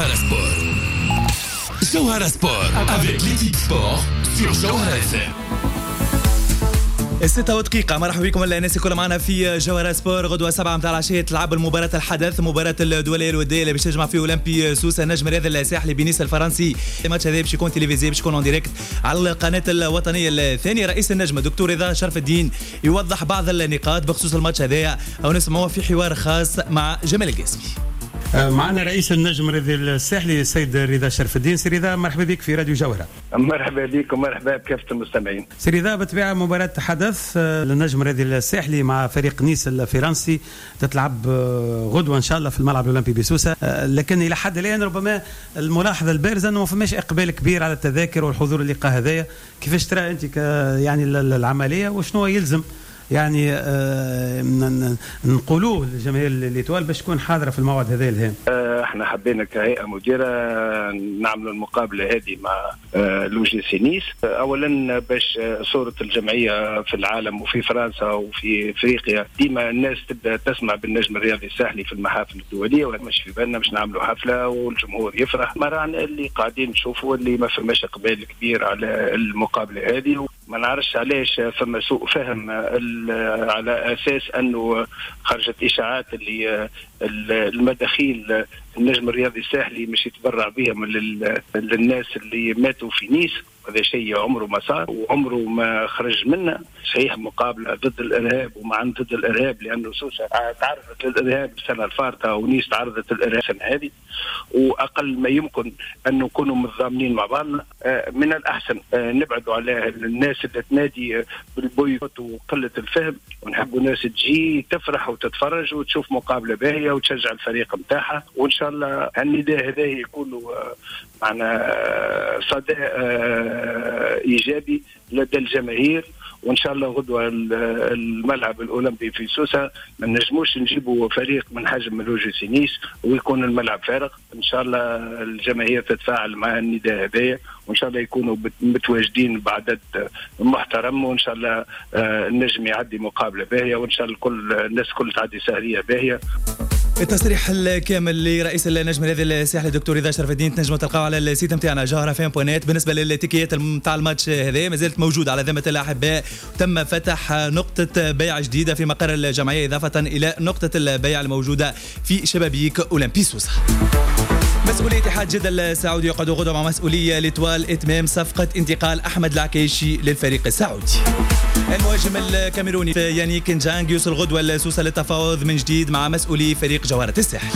Jawhara Sport. Jawhara Sport avec l'équipe sport sur Jawhara FM. 6 مرحبا بكم الناس كل معنا في جوهرة سبور. غدوة 7 متاع العشية تلعب المباراة الحدث، مباراة الدولية الودية اللي باش تجمع في أولمبي سوسة النجم الرياضي الساحلي بنيس الفرنسي. الماتش هذا باش يكون تلفزيوني، باش يكون اون ديريكت على القناة الوطنية الثانية. رئيس النجم دكتور رضا شرف الدين يوضح بعض النقاط بخصوص الماتش هذايا، أو نسمعوه في حوار خاص مع جمال القاسمي. معنا رئيس النجم الرياضي الساحلي السيد رضا شرف الدين. سي رضا مرحبا بك في راديو جوهرة. مرحبا بكم، مرحبا بكافة المستمعين. سي رضا، بطبيعة مباراة حدث للنجم الرياضي الساحلي مع فريق نيس الفرنسي تتلعب غدوة إن شاء الله في الملعب الأولمبي بسوسة، لكن إلى حد الآن ربما الملاحظة البارزة أنه ما فماش إقبال كبير على التذاكر والحضور اللقاء هذايا. كيفاش ترى أنت يعني العملية وشنو يلزم يعني نقولوه للجماهير الإيطوال باش تكون حاضرة في الموعد هذا الهام؟ احنا حبينا كهيئة مديرة نعمل المقابلة هذه مع لوجي سي نيس، اولا باش صورة الجمعية في العالم وفي فرنسا وفي افريقيا ديما الناس تبدا تسمع بالنجم الرياضي الساحلي في المحافل الدولية، ومش في بالنا باش نعملوا حفلة والجمهور يفرح. مران اللي قاعدين نشوفوا اللي ما فماش اقبال كبير على المقابلة هذه، ما نعرفش علاش فما سوء فهم على اساس انه خرجت اشاعات اللي المداخيل النجم الرياضي الساحلي مش يتبرع بهم للناس اللي ماتوا في نيس. هذا شيء عمره ما صار وعمره ما خرج منه. صحيح مقابلة ضد الإرهاب ومع ضد الإرهاب، لأنه سوسة تعرضت للإرهاب السنة الفارطة ونيس تعرضت للإرهاب السنة هذه، وأقل ما يمكن أن نكونوا متضامنين مع بعضنا. من الأحسن نبعدوا على الناس اللي تنادي بالبويكوت وقلة الفهم، ونحبوا الناس تجي تفرح وتتفرج وتشوف مقابلة باهية وتشجع الفريق متاعها. وإن شاء الله النداء هذا يكون معنا صدى إيجابي لدى الجماهير. وإن شاء الله غدوة الملعب الأولمبي في سوسة ما نجموش نجيبوا فريق من حجم لوجي سي نيس ويكون الملعب فارغ. إن شاء الله الجماهير تتفاعل مع النداء هذايا، وإن شاء الله يكونوا متواجدين بعدد محترم، وإن شاء الله النجم يعدي مقابلة باهية، وإن شاء الله الناس كل تعدي سهرية باهية. التصريح الكامل لرئيس النجم الرياضي الساحلي دكتور رضا شرف الدين تنجموا تلقاو على السيت نتاعنا جوهرة فين بوينت. بالنسبه للتيكيات نتاع الماتش هذا ما زالت موجوده على ذمه الاحباء، تم فتح نقطه بيع جديده في مقر الجمعيه اضافه الى نقطه البيع الموجوده في شبابيك اولمبي سوسة. مسؤولي اتحاد جدة السعودي يقعد غدوة مع مسؤولية لطوال إتمام صفقة انتقال أحمد العكيشي للفريق السعودي. المهاجم الكاميروني يانيك نجانج يوصل غدوة لسوسة للتفاوض من جديد مع مسؤولي فريق جوهرة الساحل.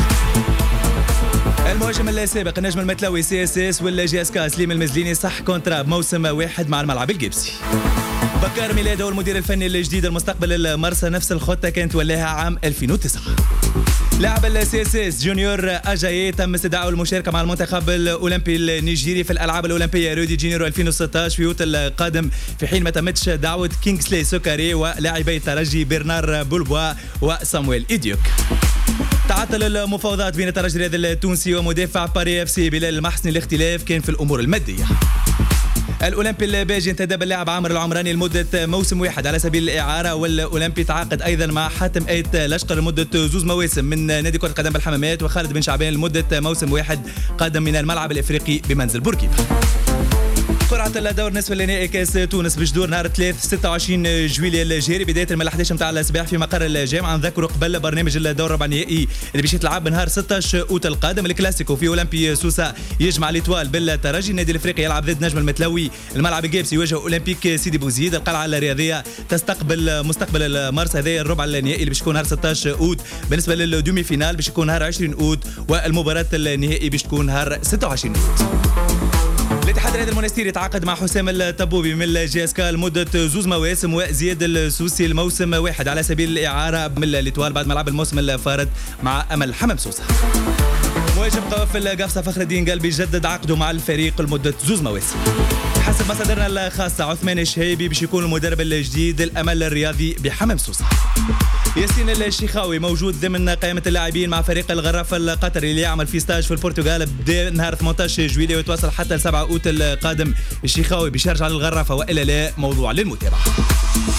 المهاجم السابق النجم المتلوي سي اس اس ولا جي اس كا سليم المزليني صح كونترا بموسم واحد مع الملعب القبسي. بكار ميلاده المدير الفني الجديد المستقبل المرسى نفس الخطة كانت ولاها عام 2009. لاعب السي اس اس جونيور اجاي تم استدعائه المشاركه مع المنتخب الاولمبي النيجيري في الالعاب الاولمبيه ريو دي جانيرو 2016 في يوت القادم، في حين ما تمتش دعوه كينغسلي سوكاري ولاعبي الترجي برنار بولبوا وصامويل إيديوك. تعطل المفاوضات بين الترجي الرياضي التونسي ومدافع باري اف سي بلال المحسني. الاختلاف كان في الامور الماديه. الأولمبي الباجي انتدب اللاعب عامر العمراني لمدة موسم واحد على سبيل الإعارة، والأولمبي تعاقد أيضا مع حاتم أيت لشقر لمدة 2 مواسم من نادي كرة القدم بالحمامات، وخالد بن شعبان لمدة موسم واحد قادم من الملعب الإفريقي بمنزل بورقيبة. قرعة الدور نصف النهائي كاس تونس بجدور نهار 26 جويلية الجاري بداية من 11 متاع الصباح في مقر الجامعة. نذكروا قبل برنامج الدور الربع النهائي اللي باش يتلعب نهار 16 أوت القادم. الكلاسيكو في أولمبي سوسة يجمع الإطوال بالترجي. النادي الإفريقي يلعب ضد نجم المتلوي. الملعب القابسي يواجه أولمبيك سيدي بوزيد. القلعة الرياضية تستقبل مستقبل المارس هذا الربع النهائي اللي باش يكون نهار 16 أوت. بالنسبة للدومي فينال باش يكون نهار 20 أوت، والمباراة النهائي باش تكون نهار 26 أوت. الاتحاد الرياضي المونستيري تعاقد مع حسام الطبوبي من الجي اس كا لمده 2 مواسم، وزياد السوسي الموسم واحد على سبيل الاعاره من الإطوال بعد ما لعب الموسم الفارط مع امل حمام سوسة. مهاجم قوافل قفصة فخر الدين قلبي جدد عقده مع الفريق لمده 2 مواسم. حسب مصادرنا الخاصه عثمان الشهيبي باش يكون المدرب الجديد الامل الرياضي بحمام سوسة. ياسين الشيخاوي موجود ضمن قائمة اللاعبين مع فريق الغراف القطري اللي يعمل في ستاج في البرتغال. بدا نهار 18 جويلية ويتواصل حتى 7 أوت القادم. الشيخاوي باش يرجع للغرافة، وإلا لا موضوع للمتابعة.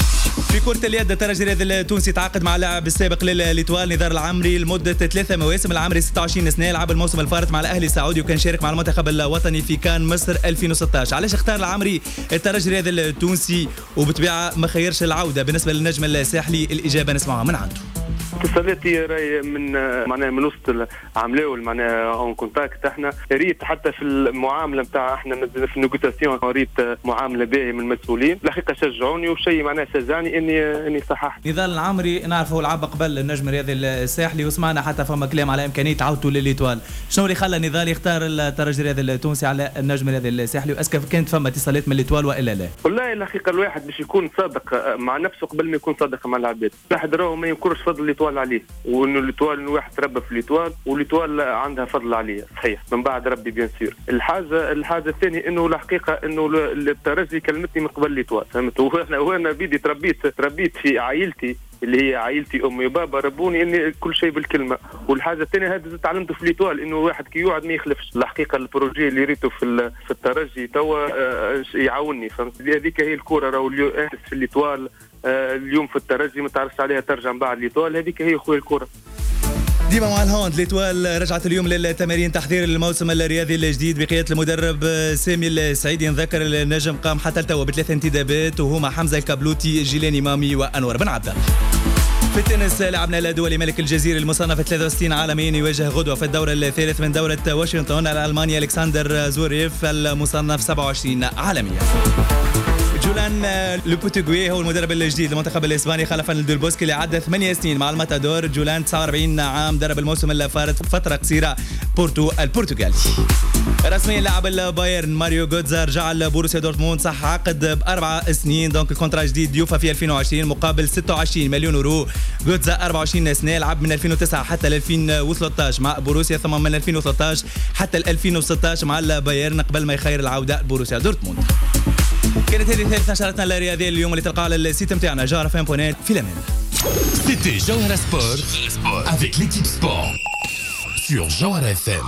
في كرة اليد الترجي الرياضي التونسي تعاقد مع اللاعب السابق لليتوال نضال العمري لمدة 3 مواسم. العمري 26 سنة، لعب الموسم الفارط مع الأهلي السعودي وكان شارك مع المنتخب الوطني في كان مصر 2016. علاش اختار العمري الترجي الرياضي التونسي وبطبيعة ما خيرش العودة بالنسبة للنجم الساحلي؟ الإجابة نسمعها من عنده. اتصالاتي راي من معناها من وسط عملاول معناها اون كونتاكت. احنا ريت حتى في المعامله نتاع احنا في النيغوسياسيون ريت معامله باهيه من المسؤولين. الحقيقه شجعوني وشيء معناها شجعني اني صححت. نضال العمري نعرفه لعب قبل النجم الرياضي الساحلي وسمعنا حتى فما كلام على امكانيه عودته لليتوال. شنو اللي خلى نضال يختار الترجي الرياضي التونسي على النجم الرياضي الساحلي؟ واسكف كانت فما اتصالات من اليتوال والا لا؟ والله الحقيقه الواحد باش يكون صادق مع نفسه قبل ما يكون صادق مع العباد. الواحد راهو ما ينكرش فضل اليتوال عليه، وانه اليتوال انه واحد تربى في اليتوال واليتوال عندها فضل عليه صحيح من بعد ربي بيان سور. الحاجه الثانيه انه الحقيقه انه الترجي كلمتني من قبل اليتوال فهمت. وانا بيدي تربيت في عائلتي اللي هي عائلتي امي وبابا ربوني اني كل شيء بالكلمه. والحاجه الثانيه هذا تعلمته في اليتوال انه واحد كي يقعد ما يخلفش. الحقيقه البروجي اللي ريته في الترجي توا يعاوني فهمت. هذيك هي الكوره راهو في اليتوال اليوم في الترجي ما تعرفش عليها ترجع من بعد اليتوال. هذيك هي خويا الكوره. ديما مع الهوند اليتوال رجعت اليوم للتمارين تحضير الموسم الرياضي الجديد بقيادة المدرب سامي السعيدي. نذكر النجم قام حتى التوا ب3 انتدابات وهما حمزة الكابلوتي، جيلاني مامي وأنور بن عبد الله. في التنس لعبنا الدولي ملك الجزيرة المصنف 63 عالميا يواجه غدوة في الدور الثالث من دورة واشنطن الألماني ألكسندر زوريف المصنف 27 عالميا. جولان لوبوتوغوي هو المدرب الجديد للمنتخب الاسباني خلفا لدولبوسكي اللي عدى 8 سنين مع الماتادور. جولان 49 عام، درب الموسم الفارط فتره قصيره بورتو البرتغالي. رسميا لاعب البايرن ماريو جوتزا رجع لبوروسيا دورتموند، صح عقد ب4 سنين دونك الكونترا جديد يوفى في 2020 مقابل 26 مليون يورو. جوتزا 24 سنه، لعب من 2009 حتى 2013 مع بوروسيا، ثم من 2013 حتى 2016 مع البايرن قبل ما يخير العوده بوروسيا دورتموند. كانت هذه ثالث نشرتنا الرياضية اليوم اللي تلقاها على السيت نتاعنا جوهرة فام.net. في الأمان. C'était Jawhara Sport avec l'équipe sport sur Jawhara FM.